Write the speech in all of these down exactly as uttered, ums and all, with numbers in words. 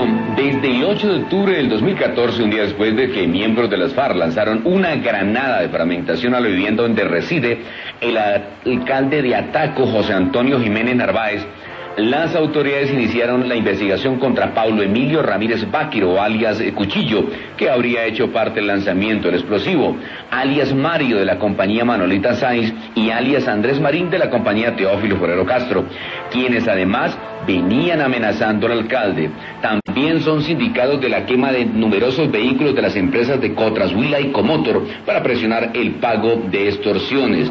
Bueno, desde el ocho de octubre del dos mil catorce, un día después de que miembros de las FARC lanzaron una granada de fragmentación a la vivienda donde reside el alcalde de Ataco, José Antonio Jiménez Narváez, las autoridades iniciaron la investigación contra Paulo Emilio Ramírez Báquiro, alias Cuchillo, que habría hecho parte del lanzamiento del explosivo, alias Mario de la compañía Manolita Sáenz y alias Andrés Marín de la compañía Teófilo Forero Castro, quienes además venían amenazando al alcalde. También son sindicados de la quema de numerosos vehículos de las empresas de Cotras, Huila y Comotor para presionar el pago de extorsiones.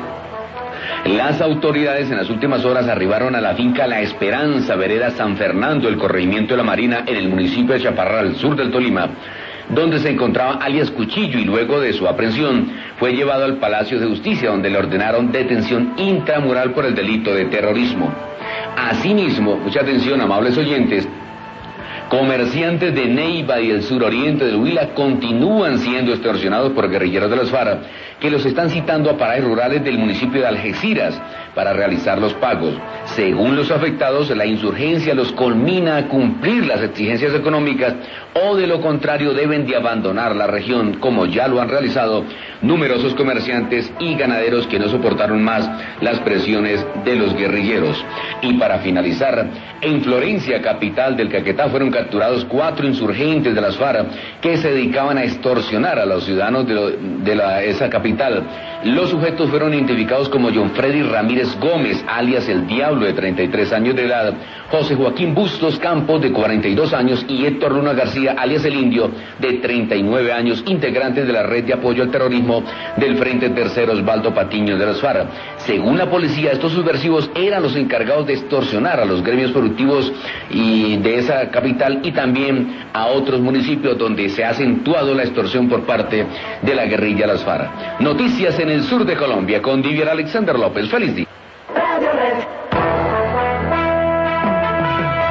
Las autoridades en las últimas horas arribaron a la finca La Esperanza, vereda San Fernando, el corregimiento de la Marina, en el municipio de Chaparral, sur del Tolima, donde se encontraba alias Cuchillo, y luego de su aprehensión fue llevado al Palacio de Justicia, donde le ordenaron detención intramural por el delito de terrorismo. Asimismo, mucha atención, amables oyentes, comerciantes de Neiva y el suroriente del Huila continúan siendo extorsionados por guerrilleros de las FARC, que los están citando a parajes rurales del municipio de Algeciras para realizar los pagos. Según los afectados, la insurgencia los conmina a cumplir las exigencias económicas o de lo contrario deben de abandonar la región, como ya lo han realizado numerosos comerciantes y ganaderos que no soportaron más las presiones de los guerrilleros. Y para finalizar, en Florencia, capital del Caquetá, fueron capturados cuatro insurgentes de las FARC que se dedicaban a extorsionar a los ciudadanos de, lo, de la, esa capital. Los sujetos fueron identificados como John Freddy Ramírez Gómez, alias El Diablo, de treinta y tres años de edad, José Joaquín Bustos Campos, de cuarenta y dos años, y Héctor Luna García, alias El Indio, de treinta y nueve años, integrantes de la red de apoyo al terrorismo del Frente Tercero Osvaldo Patiño de las FARC. Según la policía, estos subversivos eran los encargados de extorsionar a los gremios productivos y de esa capital y también a otros municipios donde se ha acentuado la extorsión por parte de la guerrilla las FARC. Noticias en el sur de Colombia con Divier Alexander López. Feliz día.